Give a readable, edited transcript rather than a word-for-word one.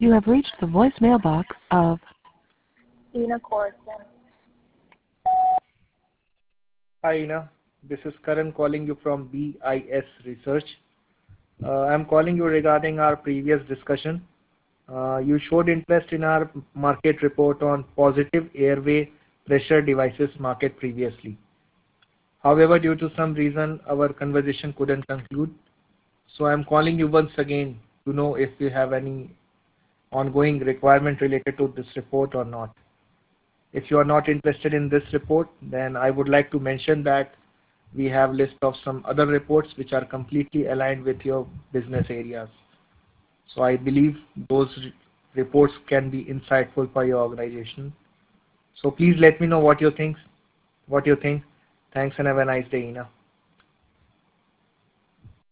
You have reached the voicemail box of Ina Corson. Hi Ina, this is Karan calling you from BIS Research. I'm calling you regarding our previous discussion. You showed interest in our market report on positive airway pressure devices market previously. However, due to some reason, our conversation couldn't conclude. So I'm calling you once again to know if you have any ongoing requirement related to this report or not. If you are not interested in this report, then I would like to mention that we have list of some other reports which are completely aligned with your business areas. So I believe those reports can be insightful for your organization. So please let me know what you think. Thanks and have a nice day, Ina.